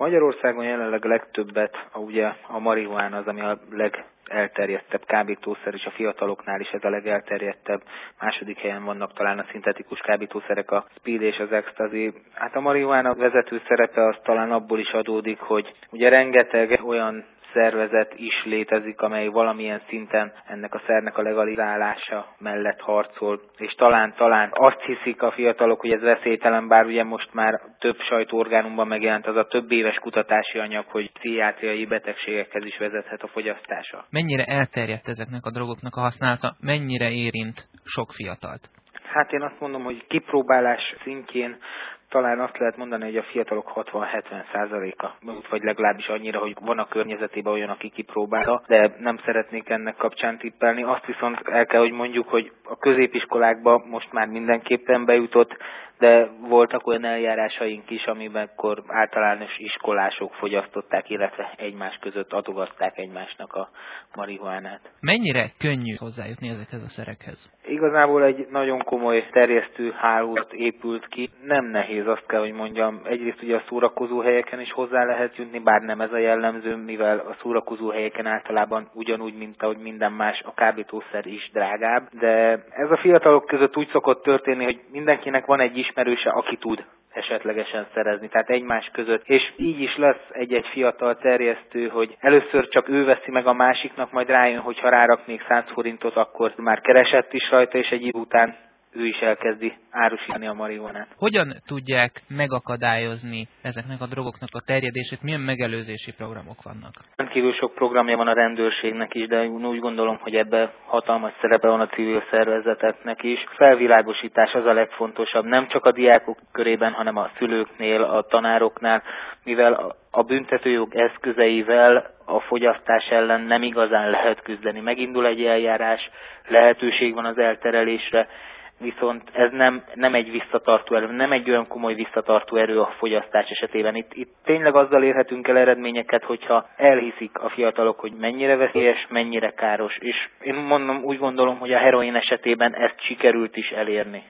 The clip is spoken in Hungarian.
Magyarországon jelenleg legtöbbet ugye a marihuána az, ami a legelterjedtebb kábítószer, és a fiataloknál is ez a legelterjedtebb. Második helyen vannak talán a szintetikus kábítószerek, a speed és az ecstasy. Hát a marihuána vezető szerepe az talán abból is adódik, hogy ugye rengeteg olyan szervezet is létezik, amely valamilyen szinten ennek a szernek a legalizálása mellett harcol, és talán azt hiszik a fiatalok, hogy ez veszélytelen, bár ugye most már több sajtóorgánumban megjelent az a több éves kutatási anyag, hogy pszichiátriai betegségekhez is vezethet a fogyasztása. Mennyire elterjedt ezeknek a drogoknak a használata, mennyire érint sok fiatalt? Hát én azt mondom, hogy kipróbálás szintjén talán azt lehet mondani, hogy a fiatalok 60-70%-a, vagy legalábbis annyira, hogy van a környezetében olyan, aki kipróbálta, de nem szeretnék ennek kapcsán tippelni. Azt viszont el kell, hogy mondjuk, hogy a középiskolákba most már mindenképpen bejutott, de voltak olyan eljárásaink is, amiben általános iskolások fogyasztották, illetve egymás között adogatták egymásnak a marihuánát. Mennyire könnyű hozzájutni ezekhez a szerekhez? Igazából egy nagyon komoly terjesztő hálózat épült ki. Nem nehéz, azt kell, hogy mondjam. Egyrészt ugye a szórakozó helyeken is hozzá lehet jutni, bár nem ez a jellemző, mivel a szórakozó helyeken általában ugyanúgy, mint ahogy minden más, a kábítószer is drágább. De ez a fiatalok között úgy szokott történni, hogy mindenkinek van egy ismerőse, aki tud esetlegesen szerezni, tehát egymás között. És így is lesz egy-egy fiatal terjesztő, hogy először csak ő veszi meg a másiknak, majd rájön, hogy ha rárak még 100 forintot, akkor már keresett is rajta, és egy idő után ő is elkezdi árusítani a marihuánát. Hogyan tudják megakadályozni ezeknek a drogoknak a terjedését? Milyen megelőzési programok vannak? Rendkívül sok programja van a rendőrségnek is, de úgy gondolom, hogy ebben hatalmas szerepe van a civil szervezeteknek is. Felvilágosítás az a legfontosabb, nem csak a diákok körében, hanem a szülőknél, a tanároknál, mivel a büntetőjog eszközeivel a fogyasztás ellen nem igazán lehet küzdeni. Megindul egy eljárás, lehetőség van az elterelésre, viszont ez nem egy visszatartó erő, nem egy olyan komoly visszatartó erő a fogyasztás esetében. Itt tényleg azzal érhetünk el eredményeket, hogyha elhiszik a fiatalok, hogy mennyire veszélyes, mennyire káros. És én úgy gondolom, hogy a heroin esetében ezt sikerült is elérni.